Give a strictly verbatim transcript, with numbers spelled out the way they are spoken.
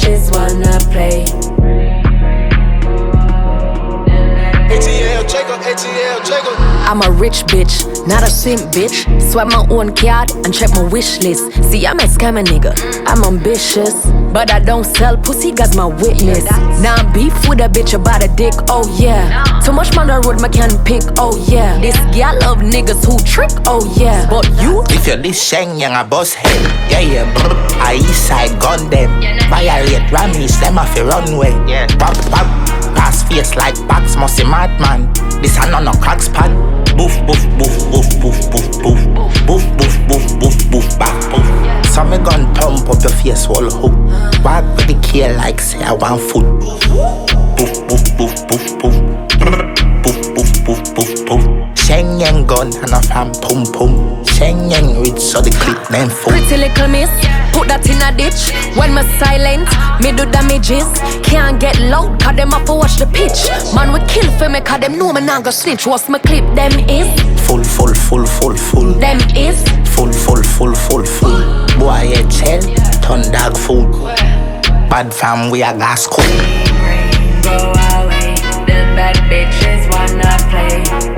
bitches wanna play. A T L Jacob, A T L Jacob. I'm a rich bitch, not a simp bitch. Swipe my own card and check my wish list. See, I'm a scammer nigga, I'm ambitious, but I don't sell pussy, God's my witness. Now I'm beef with a bitch about a dick, oh yeah. Too much man the road, my can pick, oh yeah. This girl love niggas who trick, oh yeah. But you, if you're this sheng, young a boss head. Yeah, yeah, brr. I east side gun them. Violate Rammies, them off your runway. Yeah, pop, pop. Pass face like Pax, musty madman. This a no cracks pad. Boof, boof, boof, boof, boof, boof, boof. Boof, boof, boof, boof, boof, back, boof. So me gun thump up your face whole hook. Walk with the key like say I want food. Boof, boof, boof, boof, boof. Boof, boof, boof, boof, boof. Sheng yang gun and a fan pum pum. Sheng yang rich so the clip name full. Pretty little miss, put that in a ditch. When me silent, me do damages. Can't get loud, cause them have to watch the pitch. Man we kill for me, cause them know me not go snitch. What's my clip, them is full, full, full, full, full. Them is full, full, full, full, full. Boy head shell, turn dog food. Bad fam, we a gas cool. Go away, the bad bitches wanna play.